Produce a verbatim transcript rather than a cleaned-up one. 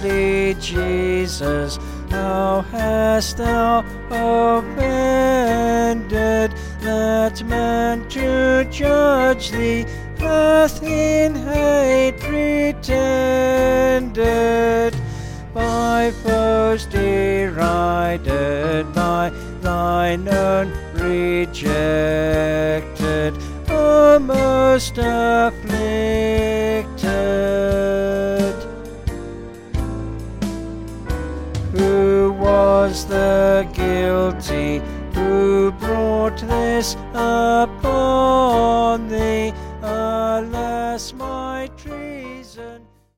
holy Jesus, how hast thou offended that man to judge thee hath in hate pretended, by foes derided, by thine own rejected, a most afflicted. Who was the guilty who brought this upon thee? Alas,